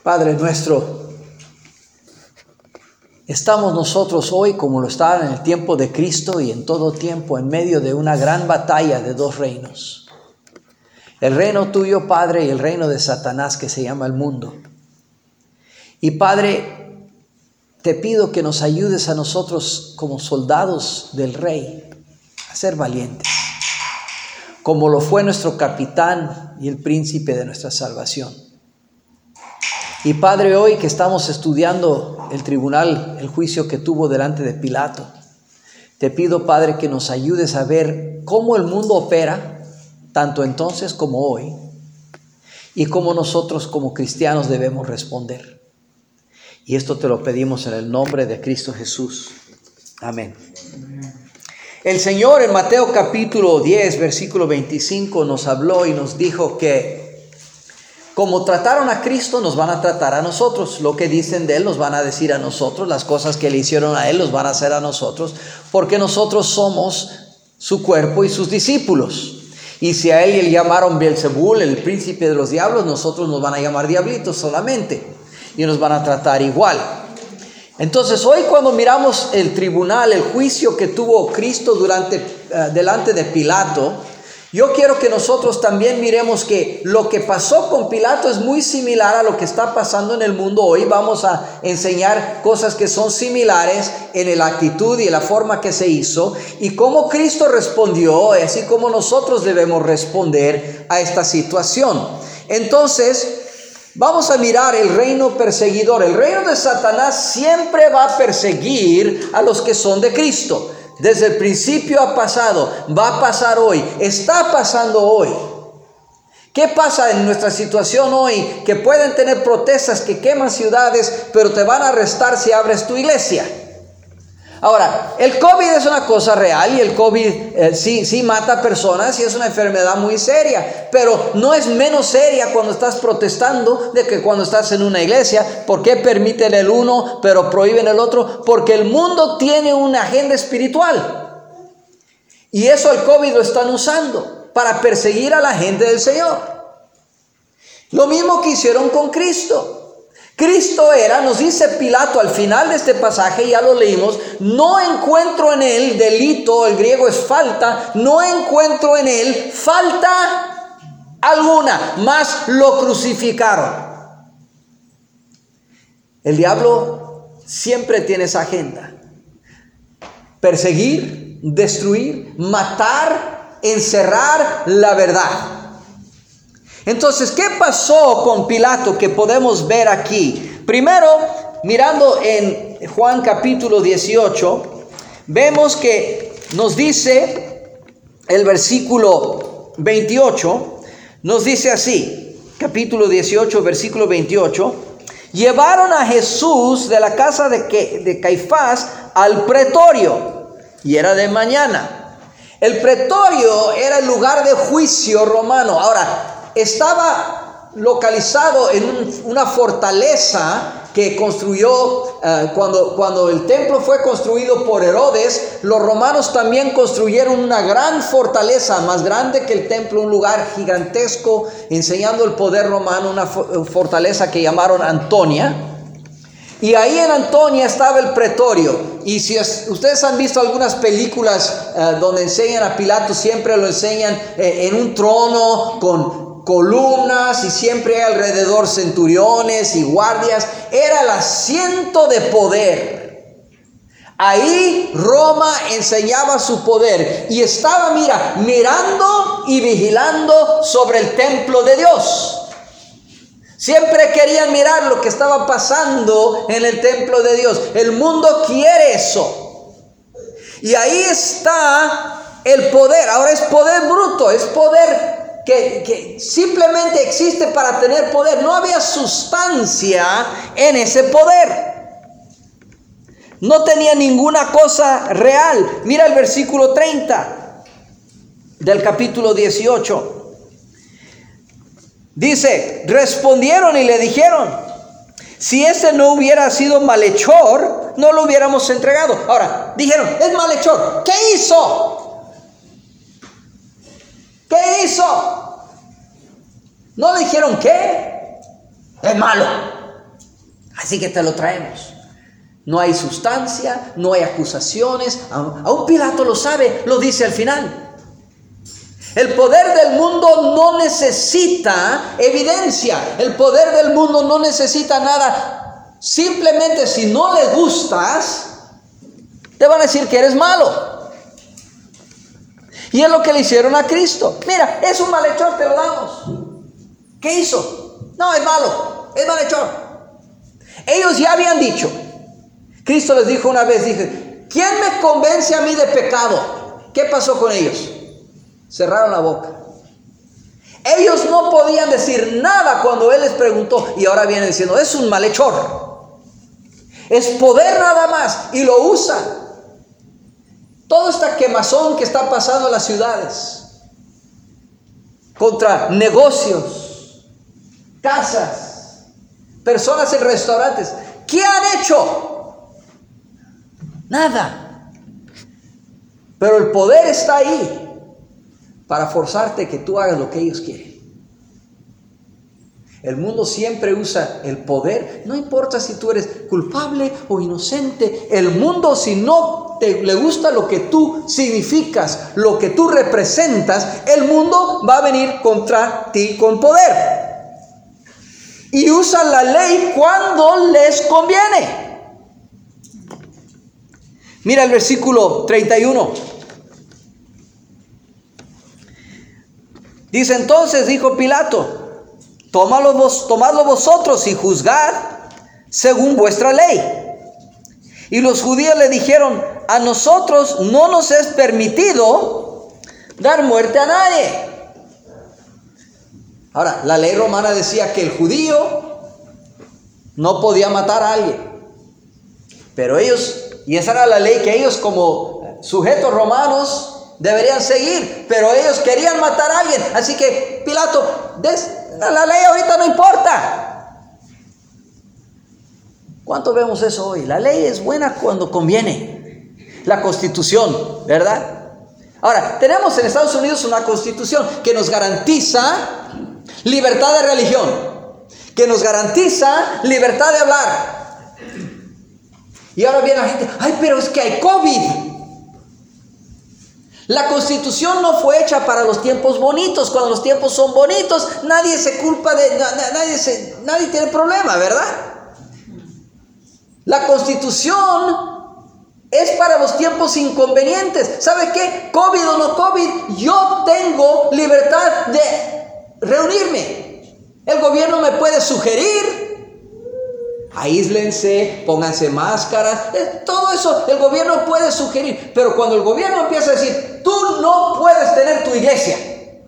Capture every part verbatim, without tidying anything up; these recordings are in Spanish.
Padre nuestro, estamos nosotros hoy, como lo estaban en el tiempo de Cristo y en todo tiempo, en medio de una gran batalla de dos reinos. El reino tuyo, Padre, y el reino de Satanás, que se llama el mundo. Y Padre, te pido que nos ayudes a nosotros como soldados del Rey a ser valientes, como lo fue nuestro capitán y el príncipe de nuestra salvación. Y Padre, hoy que estamos estudiando el tribunal, el juicio que tuvo delante de Pilato, te pido, Padre, que nos ayudes a ver cómo el mundo opera, tanto entonces como hoy, y cómo nosotros como cristianos debemos responder. Y esto te lo pedimos en el nombre de Cristo Jesús. Amén. El Señor en Mateo capítulo diez, versículo veinticinco, nos habló y nos dijo que como trataron a Cristo, nos van a tratar a nosotros. Lo que dicen de Él, nos van a decir a nosotros. Las cosas que le hicieron a Él, los van a hacer a nosotros. Porque nosotros somos su cuerpo y sus discípulos. Y si a Él le llamaron Beelzebul, el príncipe de los diablos, nosotros nos van a llamar diablitos solamente. Y nos van a tratar igual. Entonces, hoy cuando miramos el tribunal, el juicio que tuvo Cristo durante, uh, delante de Pilato, yo quiero que nosotros también miremos que lo que pasó con Pilato es muy similar a lo que está pasando en el mundo hoy. Vamos a enseñar cosas que son similares en la actitud y en la forma que se hizo y cómo Cristo respondió, así como nosotros debemos responder a esta situación. Entonces, vamos a mirar el reino perseguidor. El reino de Satanás siempre va a perseguir a los que son de Cristo. Desde el principio ha pasado, va a pasar hoy, está pasando hoy. ¿Qué pasa en nuestra situación hoy? Que pueden tener protestas que queman ciudades, pero te van a arrestar si abres tu iglesia. Ahora, el COVID es una cosa real y el COVID eh, sí, sí mata personas y es una enfermedad muy seria, pero no es menos seria cuando estás protestando de que cuando estás en una iglesia. ¿Por qué permiten el uno pero prohíben el otro? Porque el mundo tiene una agenda espiritual y eso el COVID lo están usando para perseguir a la gente del Señor. Lo mismo que hicieron con Cristo. Cristo era, nos dice Pilato al final de este pasaje, ya lo leímos, no encuentro en él delito, el griego es falta, no encuentro en él falta alguna, mas lo crucificaron. El diablo siempre tiene esa agenda: perseguir, destruir, matar, encerrar la verdad. Entonces, ¿qué pasó con Pilato que podemos ver aquí? Primero, mirando en Juan capítulo dieciocho, vemos que nos dice el versículo veintiocho, nos dice así, capítulo dieciocho, versículo veintiocho, llevaron a Jesús de la casa de, que, de Caifás al pretorio, y era de mañana. El pretorio era el lugar de juicio romano. Ahora, estaba localizado en un, una fortaleza que construyó uh, cuando, cuando el templo fue construido por Herodes. Los romanos también construyeron una gran fortaleza, más grande que el templo, un lugar gigantesco, enseñando el poder romano, una fortaleza que llamaron Antonia. Y ahí en Antonia estaba el pretorio. Y si es, ustedes han visto algunas películas uh, donde enseñan a Pilato, siempre lo enseñan eh, en un trono con columnas y siempre hay alrededor centuriones y guardias. Era el asiento de poder. Ahí Roma enseñaba su poder y estaba, mira, mirando y vigilando sobre el templo de Dios. Siempre querían mirar lo que estaba pasando en el templo de Dios. El mundo quiere eso. Y ahí está el poder. Ahora es poder bruto, es poder Que, que simplemente existe para tener poder. No había sustancia en ese poder. No tenía ninguna cosa real. Mira el versículo treinta del capítulo dieciocho. Dice, respondieron y le dijeron, si ese no hubiera sido malhechor, no lo hubiéramos entregado. Ahora, dijeron, es malhechor. ¿Qué hizo? ¿Qué hizo? No le dijeron qué. Es malo. Así que te lo traemos. No hay sustancia, no hay acusaciones. Aún Pilato lo sabe, lo dice al final. El poder del mundo no necesita evidencia. El poder del mundo no necesita nada. Simplemente si no le gustas, te van a decir que eres malo. Y es lo que le hicieron a Cristo. Mira, es un malhechor, te lo damos. ¿Qué hizo? No, es malo, es malhechor. Ellos ya habían dicho. Cristo les dijo una vez, dije, ¿quién me convence a mí de pecado? ¿Qué pasó con ellos? Cerraron la boca. Ellos no podían decir nada cuando Él les preguntó. Y ahora vienen diciendo, es un malhechor. Es poder nada más. Y lo usa. Todo esta quemazón que está pasando en las ciudades. Contra negocios. Casas. Personas en restaurantes. ¿Qué han hecho? Nada. Pero el poder está ahí. Para forzarte que tú hagas lo que ellos quieren. El mundo siempre usa el poder. No importa si tú eres culpable o inocente. El mundo, si no te, le gusta lo que tú significas, lo que tú representas, el mundo va a venir contra ti con poder. Y usa la ley cuando les conviene. Mira el versículo treinta y uno. Dice entonces, dijo Pilato, tómalo vos, tomadlo vosotros y juzgad según vuestra ley. Y los judíos le dijeron, a nosotros no nos es permitido dar muerte a nadie. Ahora, la ley romana decía que el judío no podía matar a alguien. Pero ellos, y esa era la ley que ellos como sujetos romanos deberían seguir, pero ellos querían matar a alguien. Así que Pilato, des, la ley ahorita no importa. ¿Cuánto vemos eso hoy? La ley es buena cuando conviene. La Constitución, ¿verdad? Ahora, tenemos en Estados Unidos una Constitución que nos garantiza libertad de religión, que nos garantiza libertad de hablar. Y ahora viene la gente, ay, pero es que hay COVID. La Constitución no fue hecha para los tiempos bonitos. Cuando los tiempos son bonitos, nadie se culpa de, nadie, se, nadie tiene problema, ¿verdad? La Constitución es para los tiempos inconvenientes. ¿Sabe qué? COVID o no COVID, yo tengo libertad de reunirme. El gobierno me puede sugerir, aíslense, pónganse máscaras, todo eso el gobierno puede sugerir. Pero cuando el gobierno empieza a decir, tú no puedes tener tu iglesia,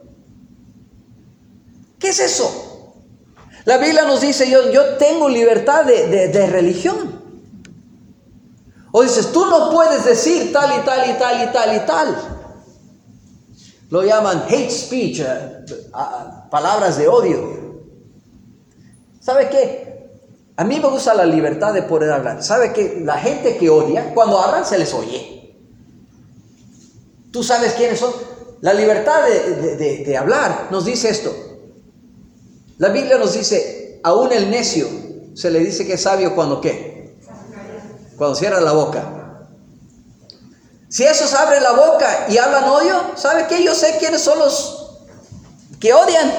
¿qué es eso? La Biblia nos dice, yo, yo tengo libertad de, de, de religión. O dices, tú no puedes decir tal y tal y tal y tal y tal. Lo llaman hate speech, uh, uh, palabras de odio. ¿Sabe qué? A mí me gusta la libertad de poder hablar. ¿Sabe qué? La gente que odia, cuando hablan se les oye. ¿Tú sabes quiénes son? La libertad de, de, de, de hablar nos dice esto. La Biblia nos dice, aún el necio se le dice que es sabio cuando ¿qué? Cuando cierra la boca. Si esos abren la boca y hablan odio, ¿sabe qué? Yo sé quiénes son los que odian.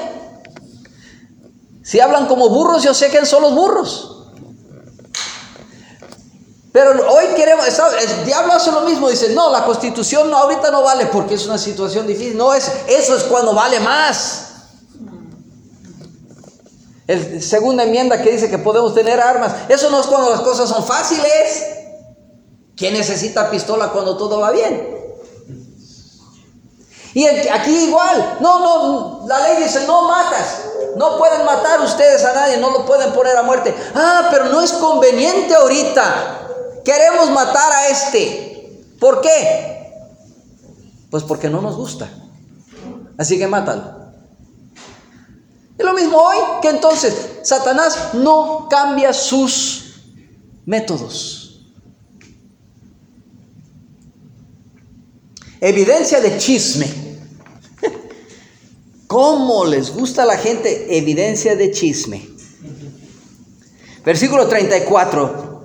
Si hablan como burros, yo sé quiénes son los burros. Pero hoy queremos, el diablo hace lo mismo, dice, no, la Constitución no, ahorita no vale porque es una situación difícil. No, es, eso es cuando vale más. La segunda enmienda que dice que podemos tener armas, eso no es cuando las cosas son fáciles. ¿Quién necesita pistola cuando todo va bien? Y aquí igual, no, no, la ley dice no matas, no pueden matar ustedes a nadie, no lo pueden poner a muerte. Ah, pero no es conveniente ahorita, queremos matar a este. ¿Por qué? Pues porque no nos gusta, así que mátalo. Es lo mismo hoy, que entonces Satanás no cambia sus métodos. Evidencia de chisme. ¿Cómo les gusta a la gente evidencia de chisme? Versículo treinta y cuatro.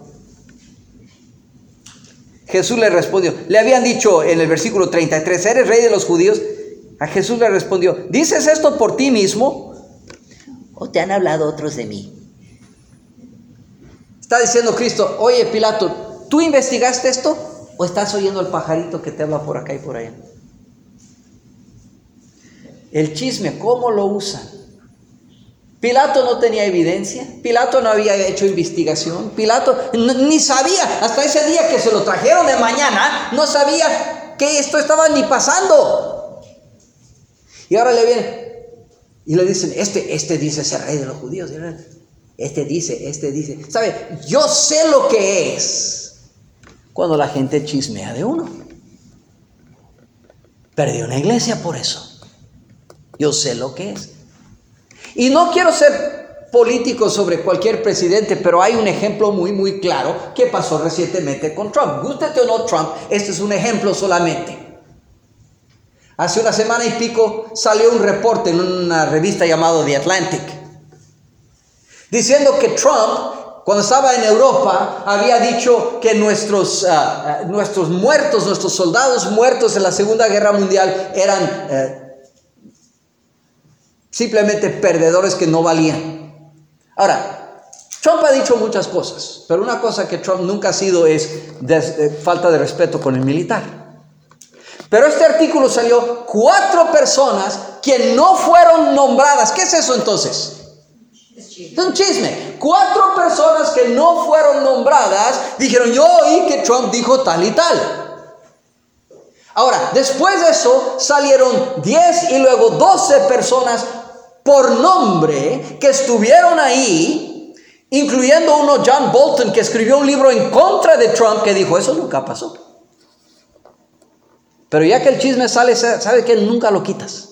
Jesús le respondió. Le habían dicho en el versículo treinta y tres, ¿eres rey de los judíos? A Jesús le respondió, ¿dices esto por ti mismo? ¿O te han hablado otros de mí? Está diciendo Cristo, oye Pilato, ¿tú investigaste esto? ¿O estás oyendo el pajarito que te habla por acá y por allá? El chisme, ¿cómo lo usan? Pilato no tenía evidencia, Pilato no había hecho investigación, Pilato ni sabía, hasta ese día que se lo trajeron de mañana, no sabía que esto estaba ni pasando. Y ahora le vienen y le dicen, este, este dice ser rey de los judíos, este dice, este dice, ¿sabe? Yo sé lo que es cuando la gente chismea de uno. Perdí una iglesia por eso. Yo sé lo que es. Y no quiero ser político sobre cualquier presidente, pero hay un ejemplo muy, muy claro que pasó recientemente con Trump. Gústate o no Trump, este es un ejemplo solamente. Hace una semana y pico salió un reporte en una revista llamada The Atlantic, diciendo que Trump, cuando estaba en Europa, había dicho que nuestros, uh, uh, nuestros muertos, nuestros soldados muertos en la Segunda Guerra Mundial eran Uh, simplemente perdedores que no valían. Ahora, Trump ha dicho muchas cosas, pero una cosa que Trump nunca ha sido es de, de, falta de respeto con el militar. Pero este artículo salió cuatro personas que no fueron nombradas. ¿Qué es eso entonces? Es un chisme. Cuatro personas que no fueron nombradas dijeron, yo oí que Trump dijo tal y tal. Ahora, después de eso salieron diez y luego doce personas por nombre que estuvieron ahí, incluyendo uno, John Bolton, que escribió un libro en contra de Trump, que dijo, eso nunca pasó. Pero ya que el chisme sale, ¿sabe qué? Nunca lo quitas.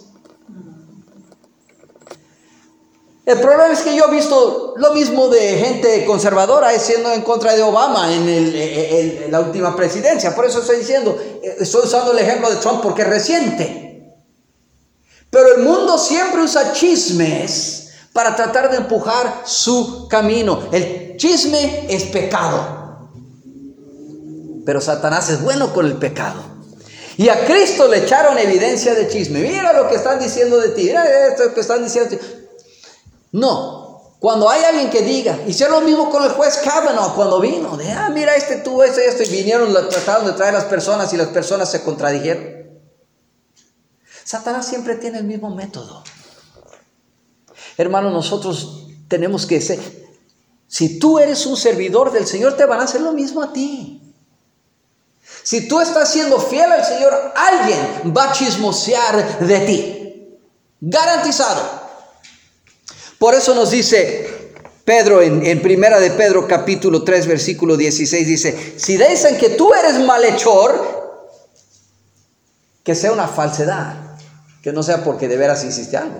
El problema es que yo he visto lo mismo de gente conservadora siendo en contra de Obama en, el, en, en la última presidencia. Por eso estoy diciendo, estoy usando el ejemplo de Trump porque es reciente. Pero el mundo siempre usa chismes para tratar de empujar su camino. El chisme es pecado. Pero Satanás es bueno con el pecado. Y a Cristo le echaron evidencia de chisme. Mira lo que están diciendo de ti. Mira esto que están diciendo de ti. No, cuando hay alguien que diga, hicieron lo mismo con el juez Kavanaugh cuando vino, de, ah, mira, este tuvo esto y esto, y vinieron, trataron de traer las personas y las personas se contradijeron. Satanás siempre tiene el mismo método. Hermano, nosotros tenemos que ser, si tú eres un servidor del Señor, te van a hacer lo mismo a ti. Si tú estás siendo fiel al Señor, alguien va a chismosear de ti. Garantizado. Por eso nos dice Pedro en, en Primera de Pedro capítulo tres versículo dieciséis, dice, si dicen que tú eres malhechor, que sea una falsedad, que no sea porque de veras hiciste algo.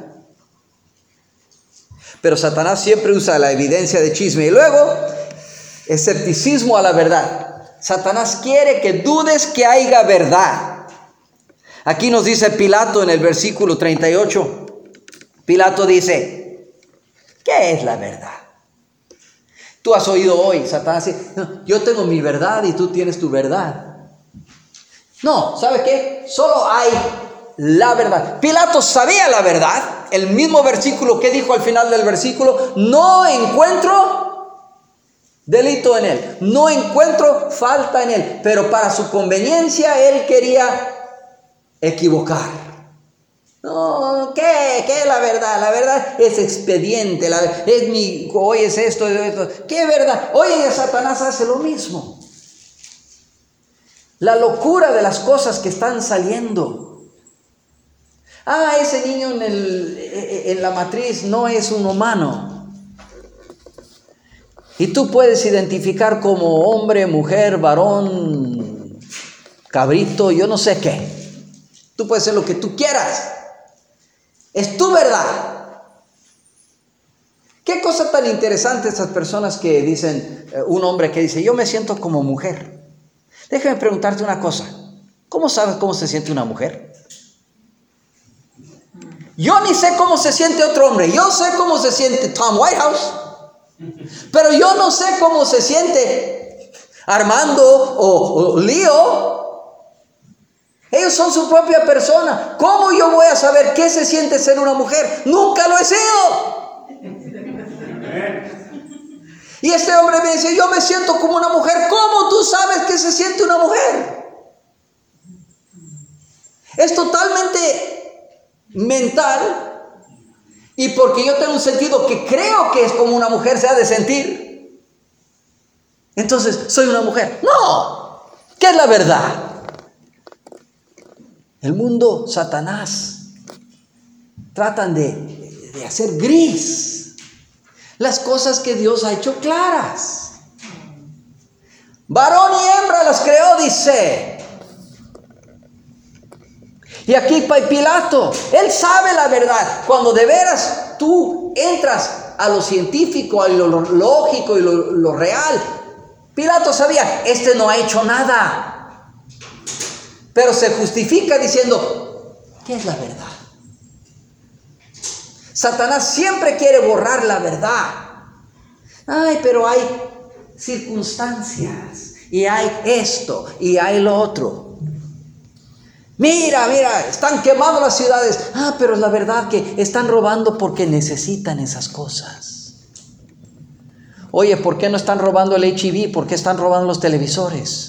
Pero Satanás siempre usa la evidencia de chisme. Y luego, escepticismo a la verdad. Satanás quiere que dudes que haya verdad. Aquí nos dice Pilato en el versículo treinta y ocho. Pilato dice, ¿qué es la verdad? Tú has oído hoy, Satanás dice, no, yo tengo mi verdad y tú tienes tu verdad. No, ¿sabe qué? Solo hay la verdad. Pilato sabía la verdad. El mismo versículo que dijo al final del versículo, no encuentro delito en él, no encuentro falta en él, pero para su conveniencia él quería equivocar. No, ¿qué? ¿Qué es la verdad? La verdad es expediente, la, es mi, hoy es esto, esto. ¿Qué verdad? Hoy Satanás hace lo mismo. La locura de las cosas que están saliendo. Ah, ese niño en, el, en la matriz no es un humano. Y tú puedes identificar como hombre, mujer, varón, cabrito, yo no sé qué. Tú puedes ser lo que tú quieras. Es tu verdad. Qué cosa tan interesante estas personas que dicen, eh, un hombre que dice, yo me siento como mujer. Déjame preguntarte una cosa. ¿Cómo sabes cómo se siente una mujer? Yo ni sé cómo se siente otro hombre. Yo sé cómo se siente Tom Whitehouse. Pero yo no sé cómo se siente Armando o, o Lío. Ellos son su propia persona. ¿Cómo yo voy a saber qué se siente ser una mujer? Nunca lo he sido. Y este hombre me dice, yo me siento como una mujer. ¿Cómo tú sabes qué se siente una mujer? Es totalmente mental. Y porque yo tengo un sentido que creo que es como una mujer se ha de sentir, entonces soy una mujer. No. ¿Qué es la verdad? El mundo, Satanás, tratan de, de hacer gris las cosas que Dios ha hecho claras. Varón y hembra las creó, dice. Y aquí Pilato, él sabe la verdad. Cuando de veras tú entras a lo científico, a lo lógico y lo, lo real, Pilato sabía, este no ha hecho nada. Pero se justifica diciendo, ¿qué es la verdad? Satanás siempre quiere borrar la verdad. Ay, pero hay circunstancias, y hay esto, y hay lo otro. Mira, mira, están quemando las ciudades. Ah, pero es la verdad que están robando porque necesitan esas cosas. Oye, ¿por qué no están robando el H I V? ¿Por qué están robando los televisores?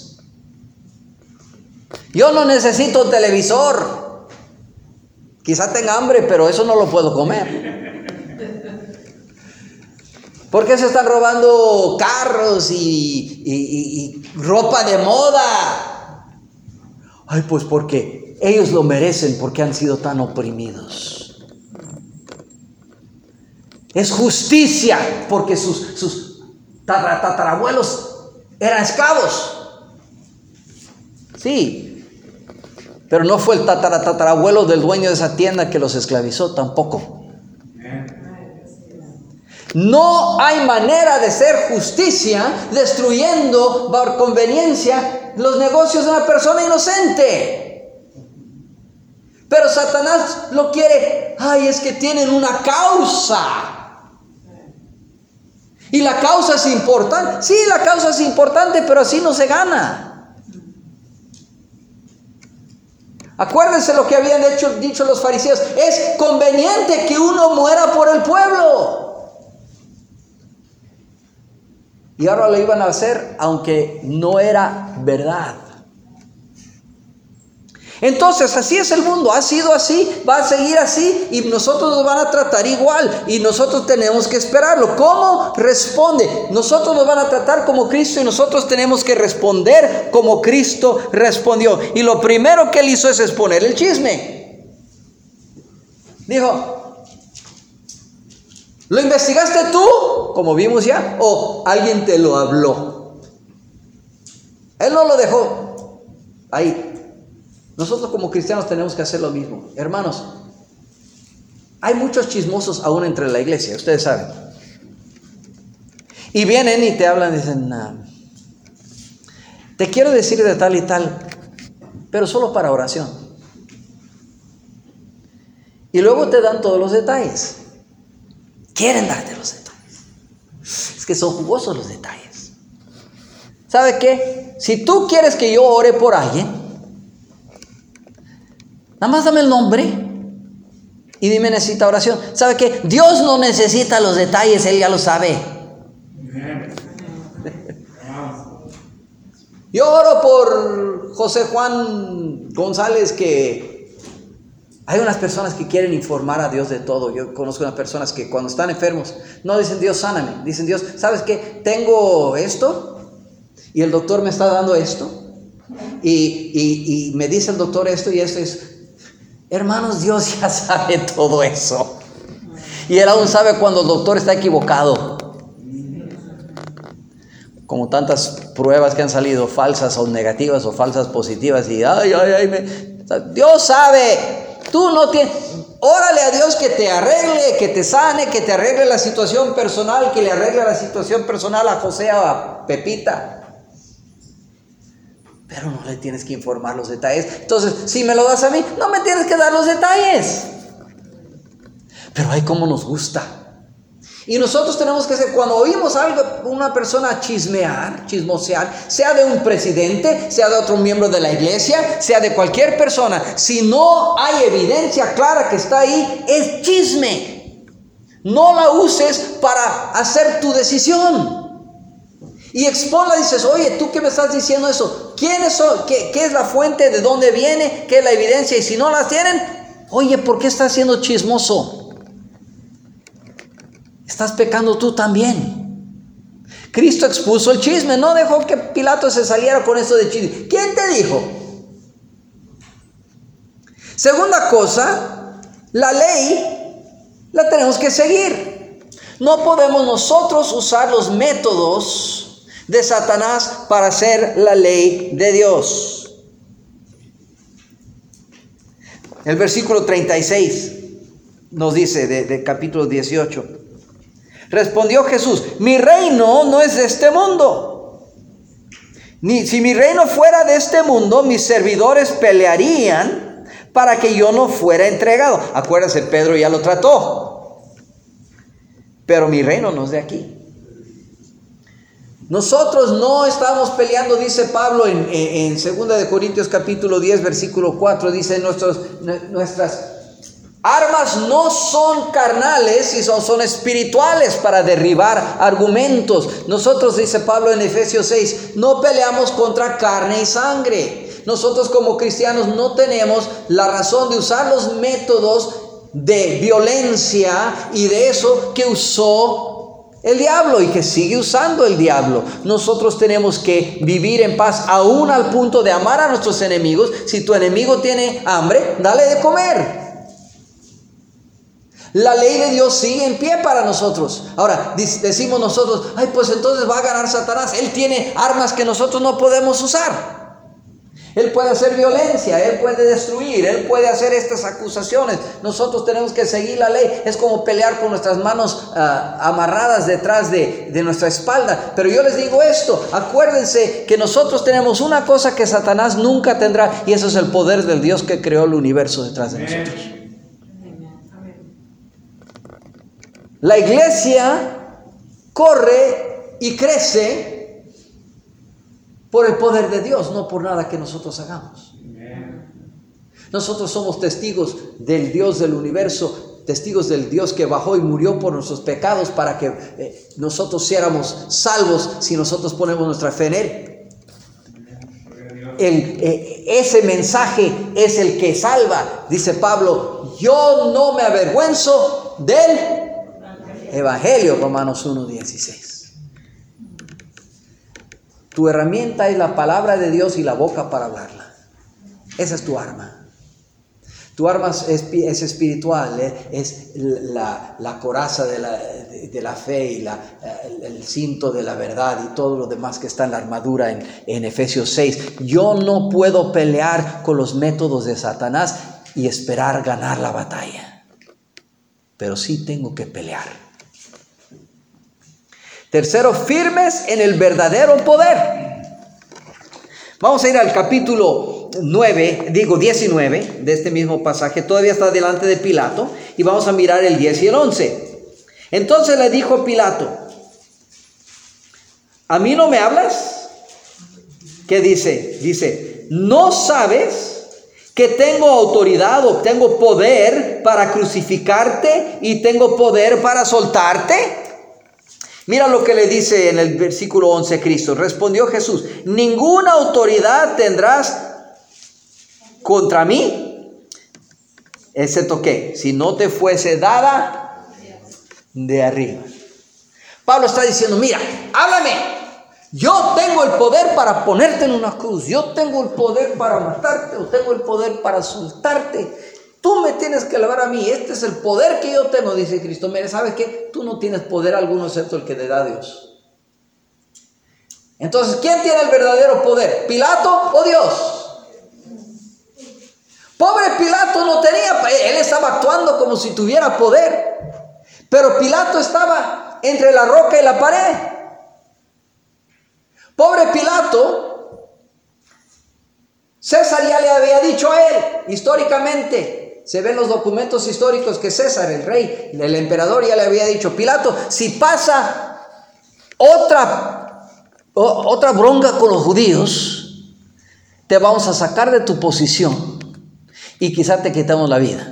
Yo no necesito un televisor. Quizá tenga hambre, pero eso no lo puedo comer. ¿Por qué se están robando carros y, y, y, y ropa de moda? Ay, pues porque ellos lo merecen, porque han sido tan oprimidos. Es justicia, porque sus, sus tatarabuelos eran esclavos. Sí. Pero no fue el tatarabuelo del dueño de esa tienda que los esclavizó tampoco. No hay manera de hacer justicia destruyendo por conveniencia los negocios de una persona inocente. Pero Satanás lo quiere. Ay, es que tienen una causa. Y la causa es importante. Sí, la causa es importante, pero así no se gana. Acuérdense lo que habían hecho, dicho los fariseos. Es conveniente que uno muera por el pueblo. Y ahora lo iban a hacer, aunque no era verdad. Entonces, así es el mundo. Ha sido así, va a seguir así, y nosotros nos van a tratar igual. Y nosotros tenemos que esperarlo. ¿Cómo responde? Nosotros nos van a tratar como Cristo, y nosotros tenemos que responder como Cristo respondió. Y lo primero que él hizo es exponer el chisme. Dijo, ¿lo investigaste tú? Como vimos ya. ¿O alguien te lo habló? Él no lo dejó ahí. Nosotros como cristianos tenemos que hacer lo mismo. Hermanos, hay muchos chismosos aún entre la iglesia, ustedes saben. Y vienen y te hablan y dicen, nah, te quiero decir de tal y tal, pero solo para oración. Y luego te dan todos los detalles. Quieren darte los detalles. Es que son jugosos los detalles. ¿Sabe qué? Si tú quieres que yo ore por alguien, nada más dame el nombre y dime necesita oración. ¿Sabe qué? Dios no necesita los detalles, Él ya lo sabe. Yo oro por José Juan González, que hay unas personas que quieren informar a Dios de todo. Yo conozco unas personas que cuando están enfermos no dicen Dios sáname, dicen Dios, ¿sabes qué? Tengo esto y el doctor me está dando esto y, y, y me dice el doctor esto y esto es. Hermanos, Dios ya sabe todo eso. Y Él aún sabe cuando el doctor está equivocado. Como tantas pruebas que han salido falsas o negativas o falsas positivas. Y ay, ay, ay. Me... Dios sabe. Tú no tienes. Órale a Dios que te arregle, que te sane, que te arregle la situación personal, que le arregle la situación personal a José o a Pepita. Pero no le tienes que informar los detalles. Entonces, si me lo das a mí, no me tienes que dar los detalles. Pero ay, cómo nos gusta. Y nosotros tenemos que ser, cuando oímos algo, una persona chismear, chismosear, sea de un presidente, sea de otro miembro de la iglesia, sea de cualquier persona, si no hay evidencia clara que está ahí, es chisme. No la uses para hacer tu decisión. Y exponla, dices, oye, ¿tú qué me estás diciendo eso? ¿Quiénes son? ¿Qué, qué es la fuente? ¿De dónde viene? ¿Qué es la evidencia? Y si no las tienen, oye, ¿por qué estás siendo chismoso? Estás pecando tú también. Cristo expuso el chisme, no dejó que Pilato se saliera con eso de chisme. ¿Quién te dijo? Segunda cosa, la ley la tenemos que seguir. No podemos nosotros usar los métodos de Satanás para hacer la ley de Dios. El versículo treinta y seis nos dice de, de capítulo dieciocho. Respondió Jesús, mi reino no es de este mundo. Ni si mi reino fuera de este mundo, mis servidores pelearían para que yo no fuera entregado. Acuérdense, Pedro ya lo trató. Pero mi reino no es de aquí. Nosotros no estamos peleando, dice Pablo en, en, en segunda de Corintios capítulo diez, versículo cuatro, dice nuestros, nuestras armas no son carnales, y son, son espirituales para derribar argumentos. Nosotros, dice Pablo en Efesios seis, no peleamos contra carne y sangre. Nosotros como cristianos no tenemos la razón de usar los métodos de violencia y de eso que usó el diablo y que sigue usando el diablo. Nosotros tenemos que vivir en paz aún al punto de amar a nuestros enemigos. Si tu enemigo tiene hambre, dale de comer. La ley de Dios sigue en pie para nosotros. Ahora, decimos nosotros, ay, pues entonces va a ganar Satanás. Él tiene armas que nosotros no podemos usar. Él puede hacer violencia, Él puede destruir, Él puede hacer estas acusaciones. Nosotros tenemos que seguir la ley. Es como pelear con nuestras manos uh, amarradas detrás de, de nuestra espalda. Pero yo les digo esto, acuérdense que nosotros tenemos una cosa que Satanás nunca tendrá, y eso es el poder del Dios que creó el universo detrás de nosotros. La iglesia corre y crece por el poder de Dios, no por nada que nosotros hagamos. Nosotros somos testigos del Dios del universo, testigos del Dios que bajó y murió por nuestros pecados para que eh, nosotros seamos salvos si nosotros ponemos nuestra fe en Él. El, eh, ese mensaje es el que salva. Dice Pablo, yo no me avergüenzo del Evangelio, Romanos uno dieciséis. Tu herramienta es la palabra de Dios y la boca para hablarla. Esa es tu arma. Tu arma es, es espiritual, ¿eh? Es la, la coraza de la, de, de la fe y la, el, el cinto de la verdad y todo lo demás que está en la armadura en, en Efesios seis. Yo no puedo pelear con los métodos de Satanás y esperar ganar la batalla, pero sí tengo que pelear. Tercero, firmes en el verdadero poder. Vamos a ir al capítulo nueve, digo diecinueve de este mismo pasaje. Todavía está delante de Pilato y vamos a mirar el diez y el once. Entonces le dijo Pilato, ¿a mí no me hablas? ¿Qué dice? Dice, ¿no sabes que tengo autoridad o tengo poder para crucificarte y tengo poder para soltarte? Mira lo que le dice en el versículo once Cristo. Respondió Jesús, ninguna autoridad tendrás contra mí, excepto que si no te fuese dada de arriba. Pablo está diciendo, mira, háblame. Yo tengo el poder para ponerte en una cruz. Yo tengo el poder para matarte. Yo tengo el poder para soltarte. Tú me tienes que alabar a mí. Este es el poder que yo tengo, dice Cristo. Mire, ¿sabes qué? Tú no tienes poder alguno excepto el que te da Dios. Entonces, ¿quién tiene el verdadero poder? ¿Pilato o Dios? Pobre Pilato no tenía, él estaba actuando como si tuviera poder. Pero Pilato estaba entre la roca y la pared. Pobre Pilato, César ya le había dicho a él, históricamente, se ven los documentos históricos que César, el rey, el emperador, ya le había dicho: Pilato, si pasa otra, otra bronca con los judíos, te vamos a sacar de tu posición y quizá te quitamos la vida.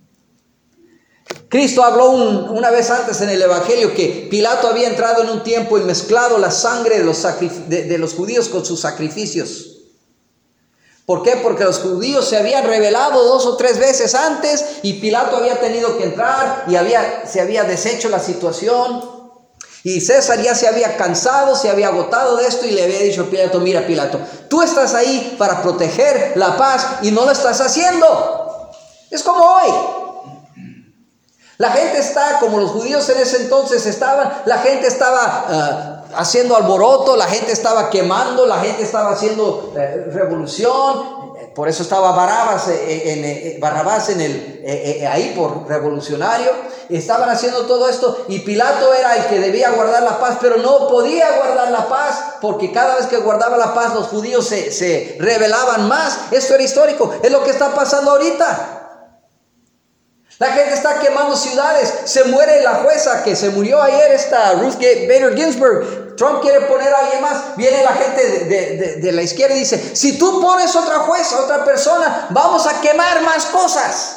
Cristo habló un, una vez antes en el Evangelio que Pilato había entrado en un tiempo y mezclado la sangre de los, de, de los judíos con sus sacrificios. ¿Por qué? Porque los judíos se habían rebelado dos o tres veces antes y Pilato había tenido que entrar y había, se había deshecho la situación. Y César ya se había cansado, se había agotado de esto y le había dicho a Pilato: mira, Pilato, tú estás ahí para proteger la paz y no lo estás haciendo. Es como hoy. La gente está, como los judíos en ese entonces estaban, la gente estaba uh, haciendo alboroto, la gente estaba quemando, la gente estaba haciendo uh, revolución. Por eso estaba Barrabás en, en, Barrabás en el, eh, eh, ahí por revolucionario. Estaban haciendo todo esto y Pilato era el que debía guardar la paz, pero no podía guardar la paz porque cada vez que guardaba la paz los judíos se, se rebelaban más. Esto era histórico, es lo que está pasando ahorita. La gente está quemando ciudades. Se muere la jueza que se murió ayer, esta Ruth Bader Ginsburg. Trump quiere poner a alguien más. Viene la gente de, de, de, de la izquierda y dice: si tú pones otra jueza, otra persona, vamos a quemar más cosas.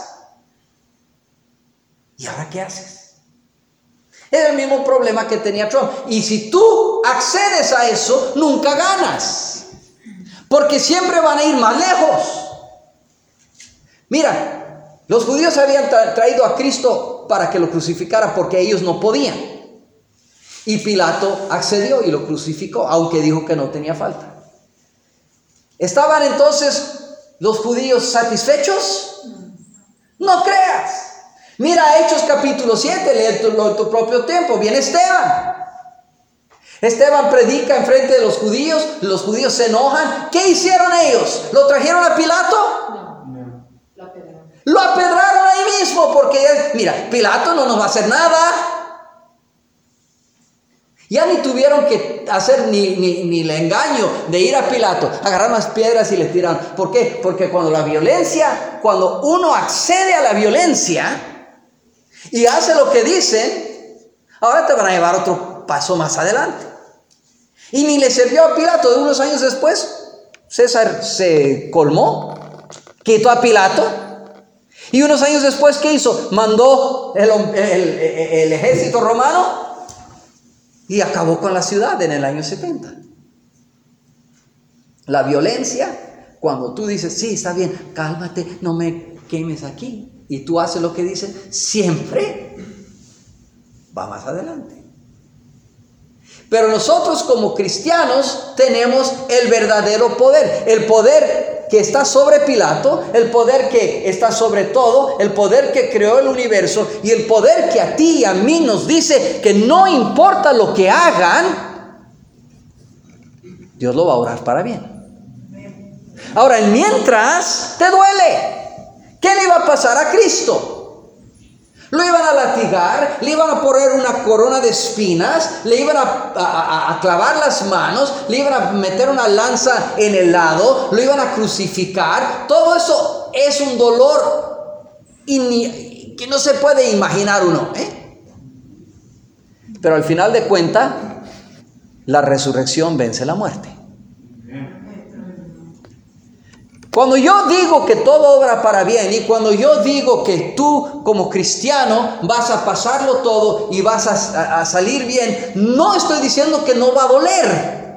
¿Y ahora qué haces? Es el mismo problema que tenía Trump. Y si tú accedes a eso, nunca ganas. Porque siempre van a ir más lejos. Mira, los judíos habían tra- traído a Cristo para que lo crucificara porque ellos no podían. Y Pilato accedió y lo crucificó, aunque dijo que no tenía falta. ¿Estaban entonces los judíos satisfechos? No creas. Mira Hechos capítulo siete, lee tu, lo, tu propio tiempo. Viene Esteban. Esteban predica en frente de los judíos. Los judíos se enojan. ¿Qué hicieron ellos? ¿Lo trajeron a Pilato? Lo apedraron ahí mismo porque, mira, Pilato no nos va a hacer nada. Ya ni tuvieron que hacer ni, ni, ni el engaño de ir a Pilato, agarrar las piedras y le tiraron. ¿Por qué? Porque cuando la violencia, cuando uno accede a la violencia y hace lo que dicen, ahora te van a llevar otro paso más adelante. Y ni le sirvió a Pilato. De unos años después, César se colmó, quitó a Pilato. Y unos años después, ¿qué hizo? Mandó el, el, el, el ejército romano y acabó con la ciudad en el año setenta. La violencia, cuando tú dices: sí, está bien, cálmate, no me quemes aquí, y tú haces lo que dicen, siempre va más adelante. Pero nosotros como cristianos tenemos el verdadero poder, el poder que está sobre Pilato, el poder que está sobre todo, el poder que creó el universo y el poder que a ti y a mí nos dice que no importa lo que hagan, Dios lo va a orar para bien. Ahora, mientras te duele, ¿qué le iba a pasar a Cristo? Lo iban a latigar, le iban a poner una corona de espinas, le iban a, a, a clavar las manos, le iban a meter una lanza en el lado, lo iban a crucificar. Todo eso es un dolor in, que no se puede imaginar uno, ¿eh? Pero al final de cuentas, la resurrección vence la muerte. Cuando yo digo que todo obra para bien y cuando yo digo que tú como cristiano vas a pasarlo todo y vas a, a, a salir bien, no estoy diciendo que no va a doler.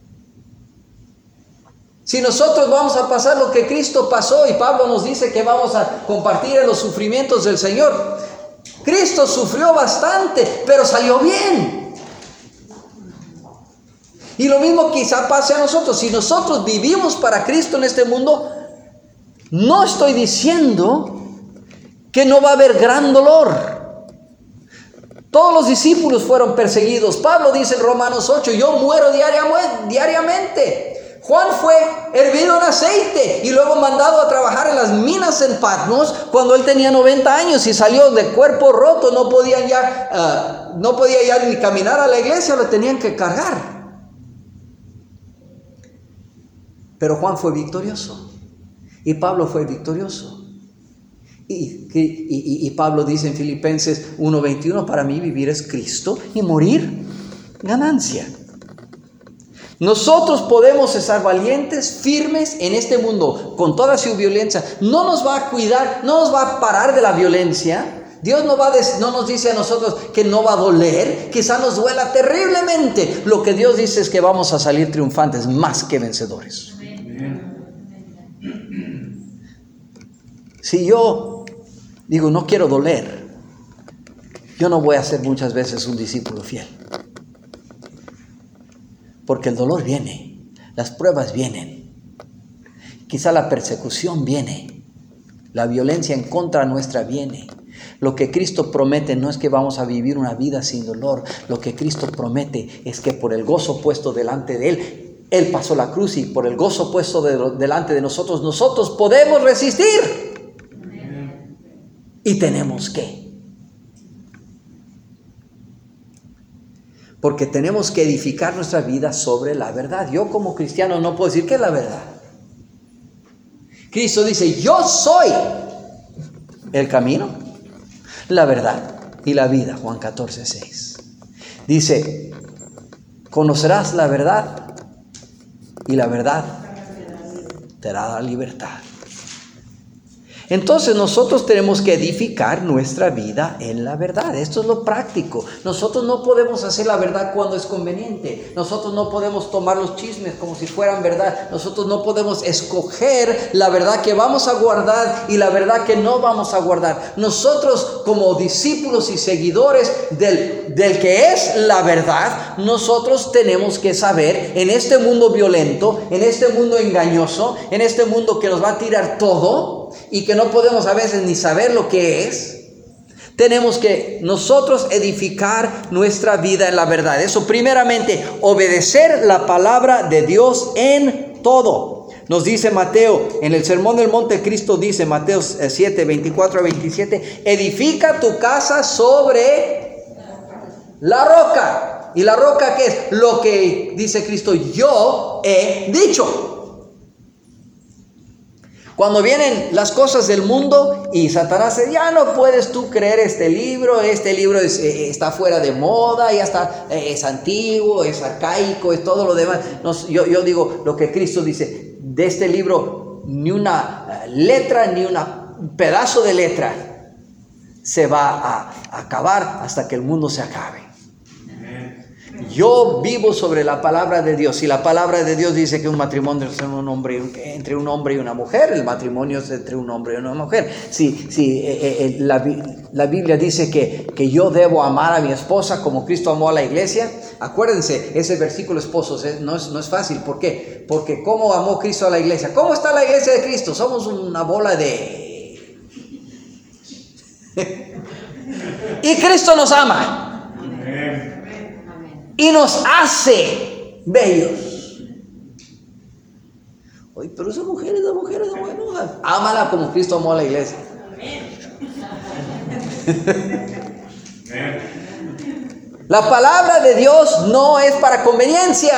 Si nosotros vamos a pasar lo que Cristo pasó y Pablo nos dice que vamos a compartir en los sufrimientos del Señor, Cristo sufrió bastante, pero salió bien. Y lo mismo quizá pase a nosotros. Si nosotros vivimos para Cristo en este mundo, no estoy diciendo que no va a haber gran dolor. Todos los discípulos fueron perseguidos. Pablo dice en Romanos ocho: yo muero diariamente. Juan fue hervido en aceite y luego mandado a trabajar en las minas en Patmos cuando él tenía noventa años y salió de cuerpo roto. No podía ya, uh, no podía ya ni caminar a la iglesia, lo tenían que cargar. Pero Juan fue victorioso y Pablo fue victorioso. Y, y, y Pablo dice en Filipenses uno veintiuno, para mí vivir es Cristo y morir ganancia. Nosotros podemos estar valientes, firmes en este mundo con toda su violencia. No nos va a cuidar, no nos va a parar de la violencia. Dios no, va a des, no nos dice a nosotros que no va a doler, quizá nos duela terriblemente. Lo que Dios dice es que vamos a salir triunfantes, más que vencedores. Si yo digo, no quiero doler, yo no voy a ser muchas veces un discípulo fiel. Porque el dolor viene, las pruebas vienen, quizá la persecución viene, la violencia en contra nuestra viene. Lo que Cristo promete no es que vamos a vivir una vida sin dolor. Lo que Cristo promete es que por el gozo puesto delante de Él, Él pasó la cruz y por el gozo puesto de, delante de nosotros, nosotros podemos resistir. Y tenemos que. Porque tenemos que edificar nuestra vida sobre la verdad. Yo como cristiano no puedo decir que es la verdad. Cristo dice, yo soy el camino, la verdad y la vida. Juan catorce, seis. Dice, conocerás la verdad y la verdad te dará libertad. Entonces nosotros tenemos que edificar nuestra vida en la verdad. Esto es lo práctico. Nosotros no podemos hacer la verdad cuando es conveniente. Nosotros no podemos tomar los chismes como si fueran verdad. Nosotros no podemos escoger la verdad que vamos a guardar y la verdad que no vamos a guardar. Nosotros como discípulos y seguidores del, del que es la verdad, nosotros tenemos que saber en este mundo violento, en este mundo engañoso, en este mundo que nos va a tirar todo, y que no podemos a veces ni saber lo que es, tenemos que nosotros edificar nuestra vida en la verdad. Eso primeramente, obedecer la palabra de Dios en todo. Nos dice Mateo, en el Sermón del Monte, Cristo dice, Mateo siete, veinticuatro a veintisiete, edifica tu casa sobre la roca. ¿Y la roca qué es? Lo que dice Cristo, yo he dicho. Cuando vienen las cosas del mundo y Satanás dice, ya no puedes tú creer este libro, este libro es, eh, está fuera de moda, ya está, eh, es antiguo, es arcaico, es todo lo demás. No, yo, yo digo lo que Cristo dice, de este libro ni una letra, ni un pedazo de letra se va a acabar hasta que el mundo se acabe. Yo vivo sobre la palabra de Dios. Si la palabra de Dios dice que un matrimonio es un hombre, entre un hombre y una mujer, el matrimonio es entre un hombre y una mujer. Si, si eh, eh, la, la Biblia dice que, que yo debo amar a mi esposa como Cristo amó a la iglesia, acuérdense, ese versículo esposos eh, no, es, no es fácil. ¿Por qué? Porque ¿cómo amó Cristo a la iglesia? ¿Cómo está la iglesia de Cristo? Somos una bola de... y Cristo nos ama. Y nos hace bellos. Oye, pero esa mujer, esa mujer, esa mujer, no, ámala como Cristo amó a la iglesia. La palabra de Dios no es para conveniencia.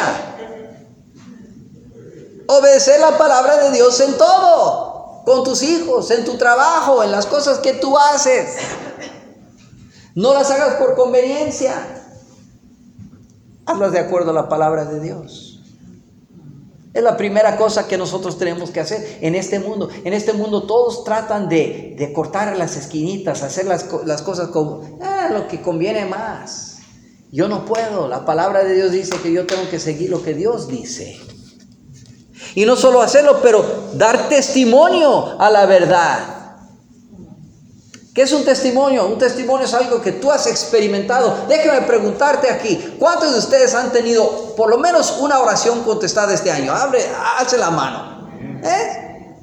Obedecer la palabra de Dios en todo, con tus hijos, en tu trabajo, en las cosas que tú haces. No las hagas por conveniencia. Hazlas de acuerdo a la palabra de Dios. Es la primera cosa que nosotros tenemos que hacer en este mundo. En este mundo todos tratan de, de cortar las esquinitas, hacer las, las cosas como ah, lo que conviene más. Yo no puedo. La palabra de Dios dice que yo tengo que seguir lo que Dios dice. Y no solo hacerlo, pero dar testimonio a la verdad. ¿Qué es un testimonio? Un testimonio es algo que tú has experimentado. Déjame preguntarte aquí, ¿cuántos de ustedes han tenido por lo menos una oración contestada este año? Abre, alce la mano. ¿Eh?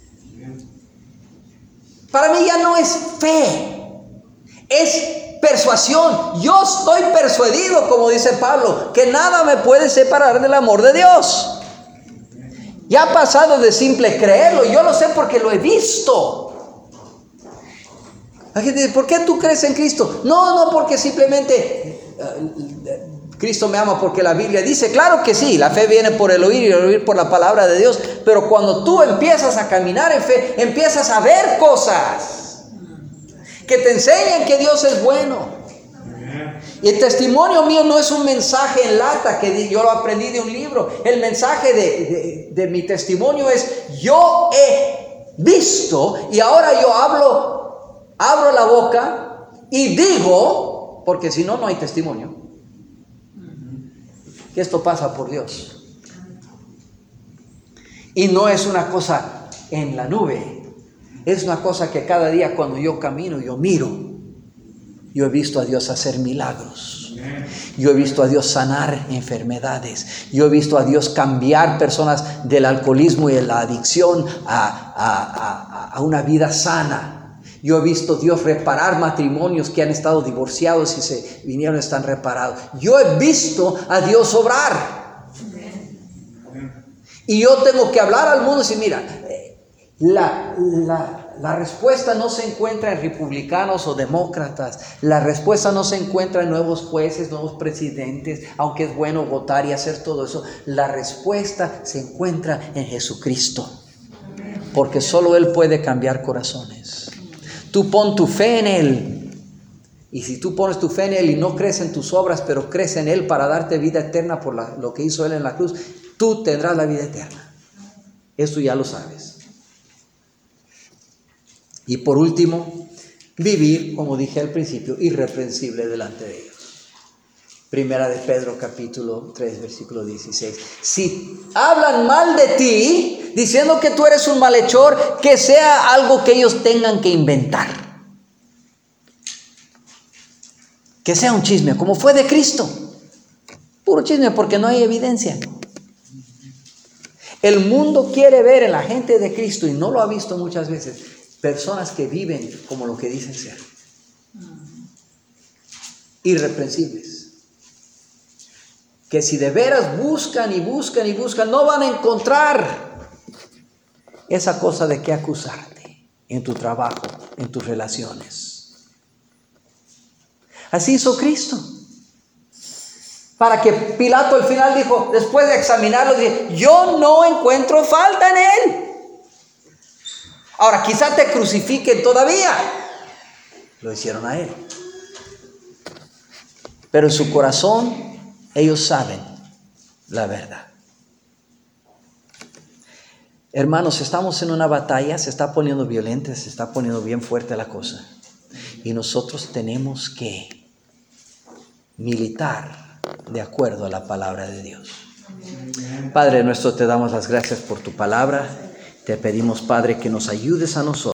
Para mí ya no es fe, es persuasión. Yo estoy persuadido, como dice Pablo, que nada me puede separar del amor de Dios. Ya ha pasado de simple creerlo, yo lo sé porque lo he visto. La gente dice, ¿por qué tú crees en Cristo? No, no, porque simplemente uh, Cristo me ama porque la Biblia dice. Claro que sí, la fe viene por el oír y el oír por la palabra de Dios. Pero cuando tú empiezas a caminar en fe, empiezas a ver cosas. que te enseñen que Dios es bueno. Y el testimonio mío no es un mensaje en lata que yo lo aprendí de un libro. El mensaje de, de, de mi testimonio es: yo he visto y ahora yo hablo, abro la boca y digo, porque si no, no hay testimonio, que esto pasa por Dios. Y no es una cosa en la nube, es una cosa que cada día cuando yo camino, yo miro. Yo he visto a Dios hacer milagros. Yo he visto a Dios sanar enfermedades. Yo he visto a Dios cambiar personas del alcoholismo y de la adicción a, a, a, a una vida sana. Yo he visto a Dios reparar matrimonios que han estado divorciados y se vinieron, están reparados. Yo he visto a Dios obrar. Y yo tengo que hablar al mundo y decir: mira, la... la La respuesta no se encuentra en republicanos o demócratas. La respuesta no se encuentra en nuevos jueces, nuevos presidentes, aunque es bueno votar y hacer todo eso. La respuesta se encuentra en Jesucristo, porque solo Él puede cambiar corazones. Tú pon tu fe en Él. Y si tú pones tu fe en Él y no crees en tus obras, pero crees en Él para darte vida eterna por la, lo que hizo Él en la cruz, tú tendrás la vida eterna. Eso ya lo sabes. Y por último, vivir, como dije al principio, irreprensible delante de Dios. Primera de Pedro, capítulo tres, versículo dieciséis. Si hablan mal de ti, diciendo que tú eres un malhechor, que sea algo que ellos tengan que inventar. Que sea un chisme, como fue de Cristo. Puro chisme, porque no hay evidencia. El mundo quiere ver en la gente de Cristo, y no lo ha visto muchas veces, personas que viven como lo que dicen ser. Irreprensibles. Que si de veras buscan y buscan y buscan, no van a encontrar esa cosa de qué acusarte en tu trabajo, en tus relaciones. Así hizo Cristo. Para que Pilato al final dijo, después de examinarlo, dijo: yo no encuentro falta en él. Ahora, quizá te crucifiquen todavía. Lo hicieron a él. Pero en su corazón, ellos saben la verdad. Hermanos, estamos en una batalla, se está poniendo violenta, se está poniendo bien fuerte la cosa. Y nosotros tenemos que militar de acuerdo a la palabra de Dios. Padre nuestro, te damos las gracias por tu palabra. Te pedimos, Padre, que nos ayudes a nosotros